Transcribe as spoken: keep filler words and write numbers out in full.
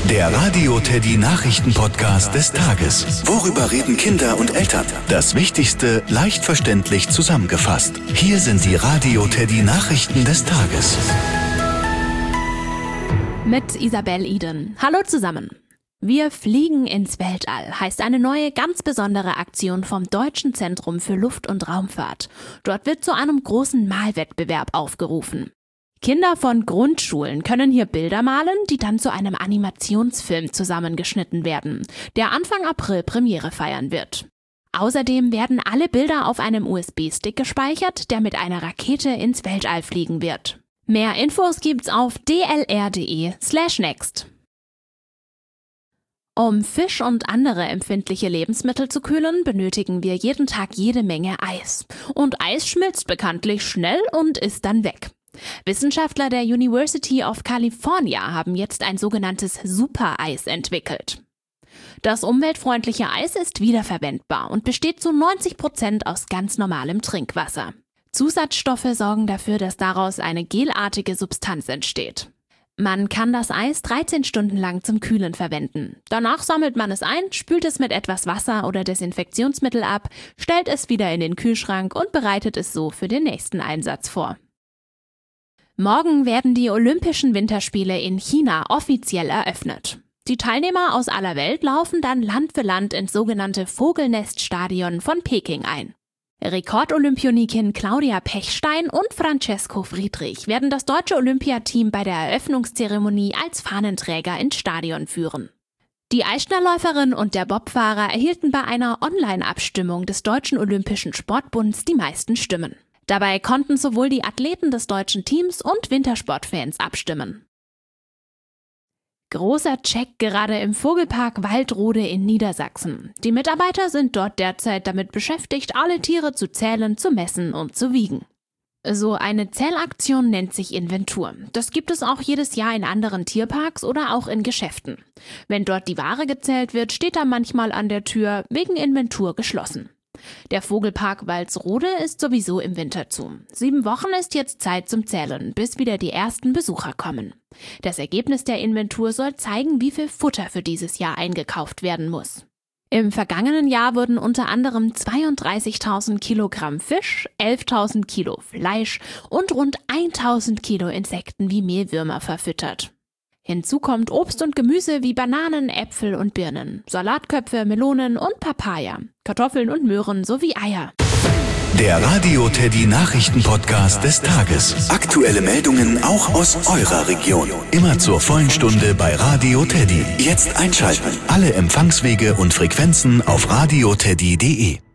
Der Radio Teddy Nachrichten-Podcast des Tages. Worüber reden Kinder und Eltern? Das Wichtigste leicht verständlich zusammengefasst. Hier sind die Radio Teddy Nachrichten des Tages. Mit Isabel Eden. Hallo zusammen. Wir fliegen ins Weltall heißt eine neue, ganz besondere Aktion vom Deutschen Zentrum für Luft- und Raumfahrt. Dort wird zu einem großen Malwettbewerb aufgerufen. Kinder von Grundschulen können hier Bilder malen, die dann zu einem Animationsfilm zusammengeschnitten werden, der Anfang April Premiere feiern wird. Außerdem werden alle Bilder auf einem U S B-Stick gespeichert, der mit einer Rakete ins Weltall fliegen wird. Mehr Infos gibt's auf d l r punkt d e slash next. Um Fisch und andere empfindliche Lebensmittel zu kühlen, benötigen wir jeden Tag jede Menge Eis. Und Eis schmilzt bekanntlich schnell und ist dann weg. Wissenschaftler der University of California haben jetzt ein sogenanntes Super-Eis entwickelt. Das umweltfreundliche Eis ist wiederverwendbar und besteht zu neunzig Prozent aus ganz normalem Trinkwasser. Zusatzstoffe sorgen dafür, dass daraus eine gelartige Substanz entsteht. Man kann das Eis dreizehn Stunden lang zum Kühlen verwenden. Danach sammelt man es ein, spült es mit etwas Wasser oder Desinfektionsmittel ab, stellt es wieder in den Kühlschrank und bereitet es so für den nächsten Einsatz vor. Morgen werden die Olympischen Winterspiele in China offiziell eröffnet. Die Teilnehmer aus aller Welt laufen dann Land für Land ins sogenannte Vogelneststadion von Peking ein. Rekordolympionikin Claudia Pechstein und Francesco Friedrich werden das deutsche Olympiateam bei der Eröffnungszeremonie als Fahnenträger ins Stadion führen. Die Eisschnellläuferin und der Bobfahrer erhielten bei einer Online-Abstimmung des Deutschen Olympischen Sportbunds die meisten Stimmen. Dabei konnten sowohl die Athleten des deutschen Teams und Wintersportfans abstimmen. Großer Check gerade im Vogelpark Waldrode in Niedersachsen. Die Mitarbeiter sind dort derzeit damit beschäftigt, alle Tiere zu zählen, zu messen und zu wiegen. So eine Zählaktion nennt sich Inventur. Das gibt es auch jedes Jahr in anderen Tierparks oder auch in Geschäften. Wenn dort die Ware gezählt wird, steht da manchmal an der Tür wegen Inventur geschlossen. Der Vogelpark Walsrode ist sowieso im Winter zu. Sieben Wochen ist jetzt Zeit zum Zählen, bis wieder die ersten Besucher kommen. Das Ergebnis der Inventur soll zeigen, wie viel Futter für dieses Jahr eingekauft werden muss. Im vergangenen Jahr wurden unter anderem zweiunddreißigtausend Kilogramm Fisch, elftausend Kilo Fleisch und rund eintausend Kilo Insekten wie Mehlwürmer verfüttert. Hinzu kommt Obst und Gemüse wie Bananen, Äpfel und Birnen, Salatköpfe, Melonen und Papaya, Kartoffeln und Möhren sowie Eier. Der Radio Teddy Nachrichten-Podcast des Tages. Aktuelle Meldungen auch aus eurer Region. Immer zur vollen Stunde bei Radio Teddy. Jetzt einschalten. Alle Empfangswege und Frequenzen auf radio teddy punkt de.